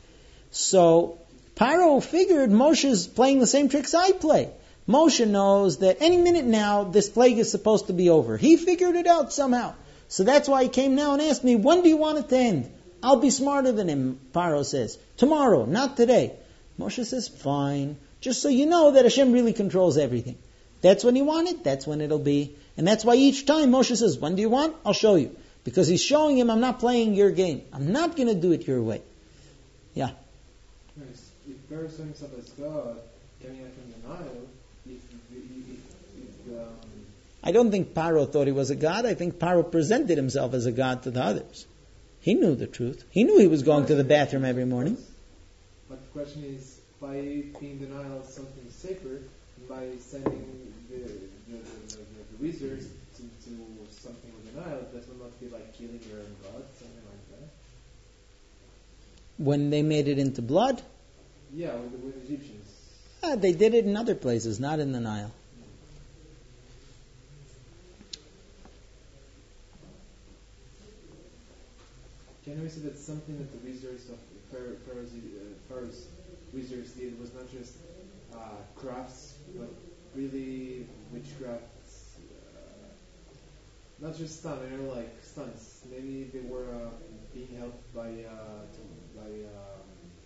So Paro figured Moshe's playing the same tricks I play. Moshe knows that any minute now this plague is supposed to be over. He figured it out somehow. So that's why he came now and asked me, when do you want it to end? I'll be smarter than him, Paro says. Tomorrow, not today. Moshe says, fine. Just so you know that Hashem really controls everything. That's when you want it, that's when it'll be. And that's why each time Moshe says, when do you want? I'll show you. Because he's showing him, I'm not playing your game. I'm not going to do it your way. Yeah. Nice. If Paro saw himself as God, coming out from the Nile, if, if, if um... I don't think Paro thought he was a god. I think Paro presented himself as a god to the others. He knew the truth. He knew he was going to the bathroom every morning. But the question is, by being the Nile something sacred, by sending the, the, the, the, the wizards to, to something with the Nile, that will not be like killing your own god, something like that? When they made it into blood? Yeah, with the with Egyptians. Ah, they did it in other places, not in the Nile. Can we say that something that the wizards of Pharaoh- Pharaoh's, uh, Pharaoh's wizards did was not just uh, crafts, but really witchcrafts, uh, not just stun, you know, like stunts. Maybe they were uh, being helped by uh, to- by um,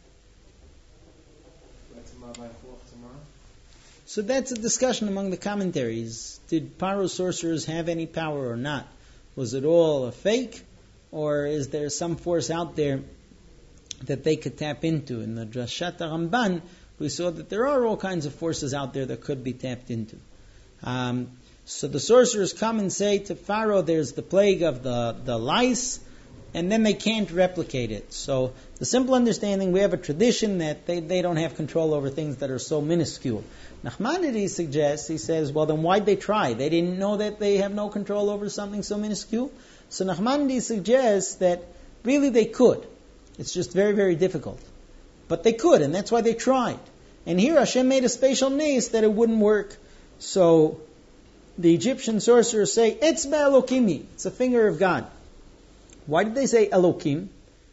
by Tzemah, by Chuach Tzemah. So that's a discussion among the commentaries. Did Paro's sorcerers have any power or not? Was it all a fake? Or is there some force out there that they could tap into? In the Drashat Ramban, we saw that there are all kinds of forces out there that could be tapped into. Um, so the sorcerers come and say to Pharaoh, there's the plague of the, the lice, and then they can't replicate it. So the simple understanding, we have a tradition that they, they don't have control over things that are so minuscule. Nachmanides suggests, he says, well then why'd they try? They didn't know that they have no control over something so minuscule? So Nachmanides suggests that really they could. It's just very, very difficult. But they could, and that's why they tried. And here Hashem made a special nace that it wouldn't work. So the Egyptian sorcerers say, Etzba Elokimi, it's a finger of God. Why did they say Elokim?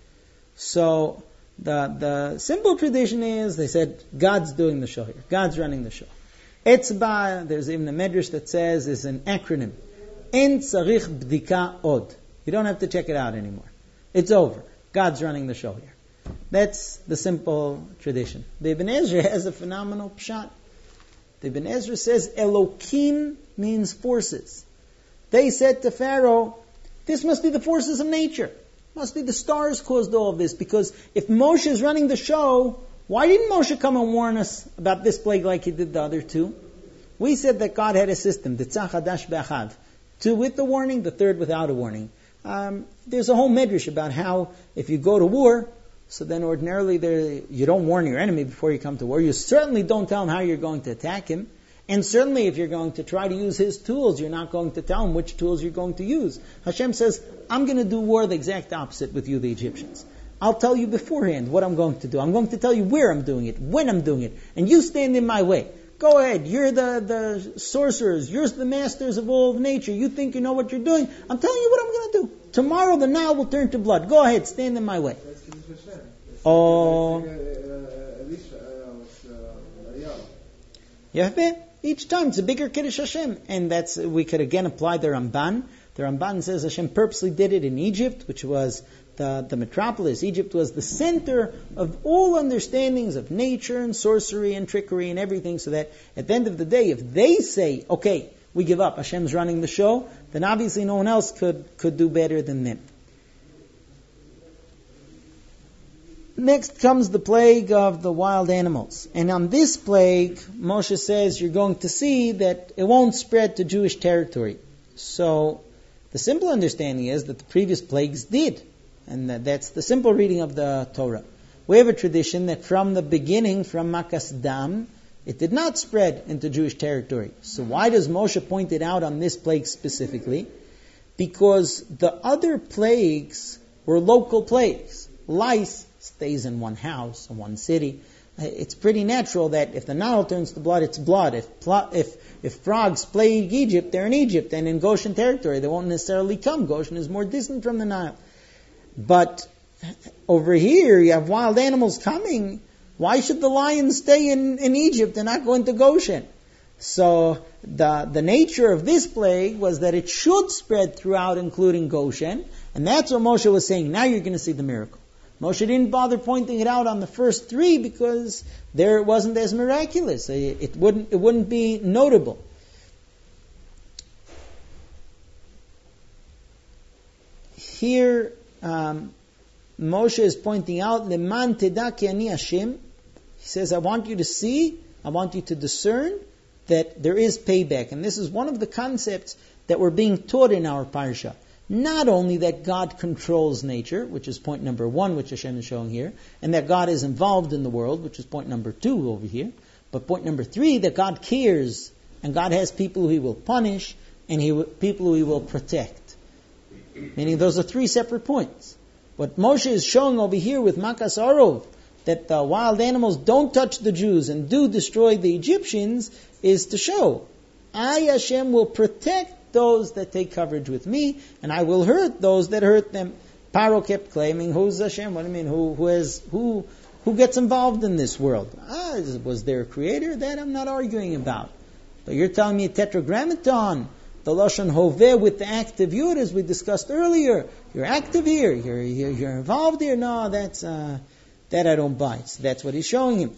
So the the simple tradition is they said God's doing the show here. God's running the show. Etzba, there's even a medrash that says, is an acronym. En tzarich bdika od. You don't have to check it out anymore. It's over. God's running the show here. That's the simple tradition. The Ibn Ezra has a phenomenal pshat. The Ibn Ezra says Elokim means forces. They said to Pharaoh, this must be the forces of nature. Must be the stars caused all of this. Because if Moshe is running the show, why didn't Moshe come and warn us about this plague like he did the other two? We said that God had a system, the tzach hadash be'achav. Two with the warning, the third without a warning. Um, there's a whole medrash about how if you go to war, so then ordinarily there, you don't warn your enemy before you come to war. You certainly don't tell him how you're going to attack him. And certainly if you're going to try to use his tools, you're not going to tell him which tools you're going to use. Hashem says, I'm going to do war the exact opposite with you, the Egyptians. I'll tell you beforehand what I'm going to do. I'm going to tell you where I'm doing it, when I'm doing it, and you stand in my way. Go ahead, you're the, the sorcerers, you're the masters of all of nature, you think you know what you're doing. I'm telling you what I'm going to do. Tomorrow the Nile will turn to blood. Go ahead, stand in my way. Oh, yeah. Each time it's a bigger Kiddush Hashem. And that's, we could again apply the Ramban. The Ramban says Hashem purposely did it in Egypt, which was the, the metropolis. Egypt was the center of all understandings of nature and sorcery and trickery and everything, so that at the end of the day, if they say, okay, we give up, Hashem's running the show, then obviously no one else could, could do better than them. Next comes the plague of the wild animals. And on this plague, Moshe says you're going to see that it won't spread to Jewish territory. So the simple understanding is that the previous plagues did. And that that's the simple reading of the Torah. We have a tradition that from the beginning, from Makas Dam, it did not spread into Jewish territory. So why does Moshe point it out on this plague specifically? Because the other plagues were local plagues. Lice stays in one house, in one city. It's pretty natural that if the Nile turns to blood, it's blood. If pl- if if frogs plague Egypt, they're in Egypt. And in Goshen territory, they won't necessarily come. Goshen is more distant from the Nile. But over here, you have wild animals coming. Why should the lions stay in, in Egypt and not go into Goshen? So the the nature of this plague was that it should spread throughout, including Goshen. And that's what Moshe was saying. Now you're going to see the miracle. Moshe didn't bother pointing it out on the first three because there it wasn't as miraculous. It wouldn't it wouldn't be notable. Here, um, Moshe is pointing out, "Leman teda ki ani Hashem." He says, "I want you to see, I want you to discern that there is payback." And this is one of the concepts that we're being taught in our parsha. Not only that God controls nature, which is point number one, which Hashem is showing here, and that God is involved in the world, which is point number two over here, but point number three, that God cares, and God has people who He will punish, and He will, people who He will protect. Meaning those are three separate points. What Moshe is showing over here with Makas Arov, that the wild animals don't touch the Jews and do destroy the Egyptians, is to show, I, Hashem, will protect those that take coverage with me, and I will hurt those that hurt them. Paro kept claiming, who's Hashem? What do you mean? Who who has who who gets involved in this world? Ah, was there a creator? That I'm not arguing about. But you're telling me a tetragrammaton The Lashon Hoveh with the active Yud, as we discussed earlier. You're active here. You're, you're, you're involved here. No, that's, uh, that I don't buy. So that's what he's showing him.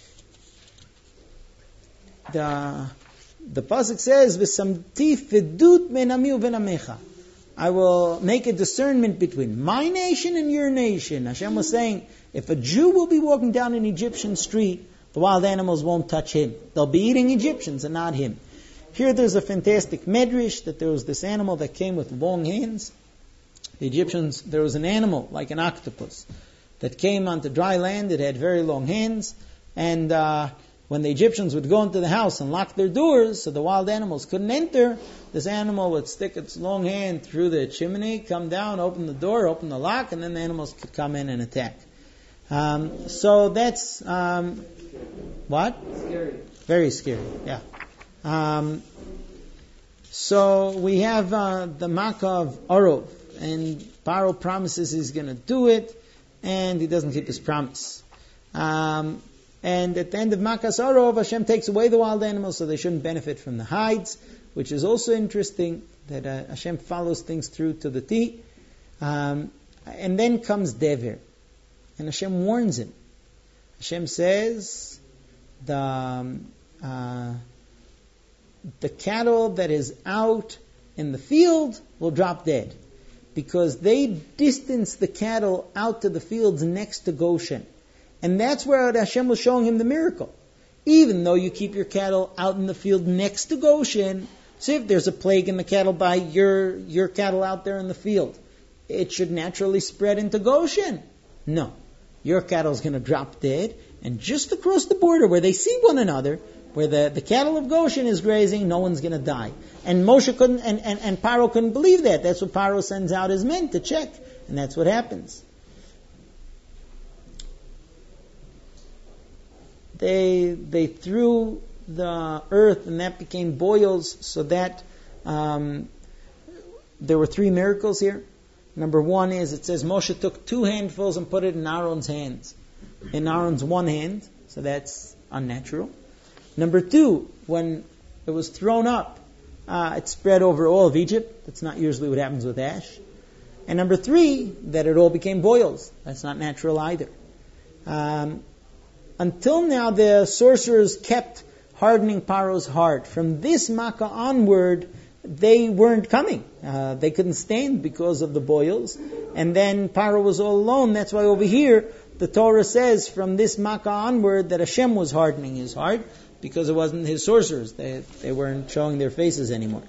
The, the pasuk says, "V'samti fidut ben ami u'ben amecha." I will make a discernment between my nation and your nation. Hashem was saying, if a Jew will be walking down an Egyptian street, the wild animals won't touch him. They'll be eating Egyptians and not him. Here there's a fantastic medrash that there was this animal that came with long hands. The Egyptians, there was an animal like an octopus that came onto dry land. It had very long hands. And uh, when the Egyptians would go into the house and lock their doors so the wild animals couldn't enter, this animal would stick its long hand through the chimney, come down, open the door, open the lock, and then the animals could come in and attack. Um, so that's, um, what? Scary. Very scary, yeah. Um, so we have uh, the Makkah of Arov, and Paro promises he's going to do it, and he doesn't keep his promise. Um, and at the end of Makkah Arov, Hashem takes away the wild animals, so they shouldn't benefit from the hides, which is also interesting that uh, Hashem follows things through to the T. Um, and then comes Dever. And Hashem warns him. Hashem says, the um, uh, the cattle that is out in the field will drop dead, because they distance the cattle out to the fields next to Goshen. And that's where Hashem was showing him the miracle. Even though you keep your cattle out in the field next to Goshen, so if there's a plague in the cattle by your, your cattle out there in the field, it should naturally spread into Goshen. No. Your cattle is going to drop dead, and just across the border where they see one another, where the, the cattle of Goshen is grazing, no one's going to die. And Moshe couldn't, and, and, and Paro couldn't believe that. That's what Paro sends out his men to check, and that's what happens. They they threw the earth, and that became boils, so that um, there were three miracles here. Number one is, it says Moshe took two handfuls and put it in Aaron's hands. In Aaron's one hand, so that's unnatural. Number two, when it was thrown up, uh, it spread over all of Egypt. That's not usually what happens with ash. And number three, that it all became boils. That's not natural either. Um, until now, the sorcerers kept hardening Paro's heart. From this Makkah onward, they weren't coming. Uh, they couldn't stand because of the boils. And then Paro was all alone. That's why over here, the Torah says from this Makkah onward that Hashem was hardening his heart, because it wasn't his sorcerers. They, they weren't showing their faces anymore.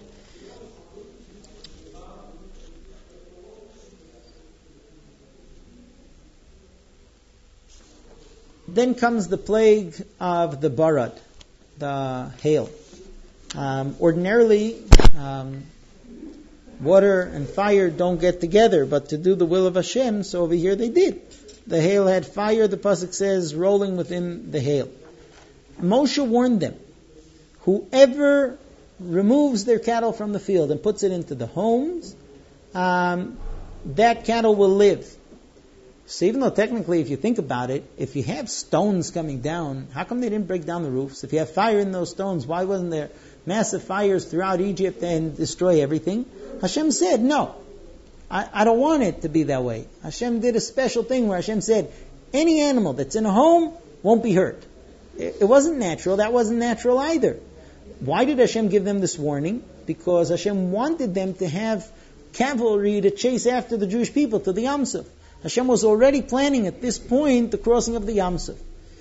Then comes the plague of the barad, the hail. Um, ordinarily, um, water and fire don't get together, but to do the will of Hashem, so over here they did. The hail had fire, the pasuk says, rolling within the hail. Moshe warned them, whoever removes their cattle from the field and puts it into the homes, um, that cattle will live. So even though technically, if you think about it, if you have stones coming down, how come they didn't break down the roofs? If you have fire in those stones, why wasn't there massive fires throughout Egypt and destroy everything? Hashem said, no, I, I don't want it to be that way. Hashem did a special thing where Hashem said, any animal that's in a home won't be hurt. It, it wasn't natural. That wasn't natural either. Why did Hashem give them this warning? Because Hashem wanted them to have cavalry to chase after the Jewish people to the Yam Suf. Hashem was already planning at this point the crossing of the Yam Suf.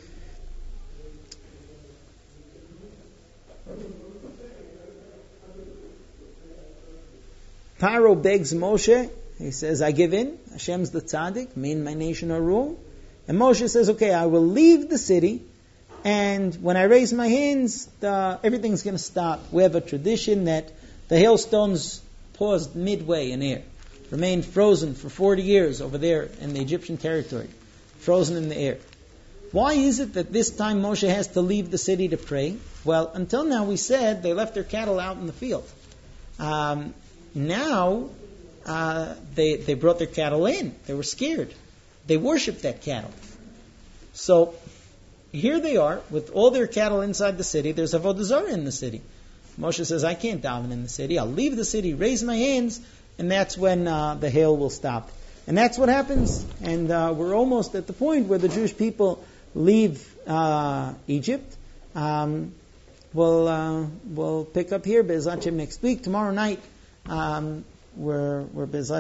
Paro begs Moshe. He says, I give in. Hashem's the tzaddik. Me and my nation are rule. And Moshe says, okay, I will leave the city. And when I raise my hands, the, everything's going to stop. We have a tradition that the hailstones paused midway in air. Remained frozen for forty years over there in the Egyptian territory. Frozen in the air. Why is it that this time Moshe has to leave the city to pray? Well, until now we said they left their cattle out in the field. Um, now, uh, they, they brought their cattle in. They were scared. They worshipped that cattle. So, here they are with all their cattle inside the city. There's Avodah Zarah in the city. Moshe says, I can't daven in the city. I'll leave the city, raise my hands, and that's when uh, the hail will stop. And that's what happens. And uh, we're almost at the point where the Jewish people leave uh, Egypt. Um, we'll uh, we'll pick up here Be'ezrat Hashem next week. Tomorrow night, um, we're we're Be'ezrat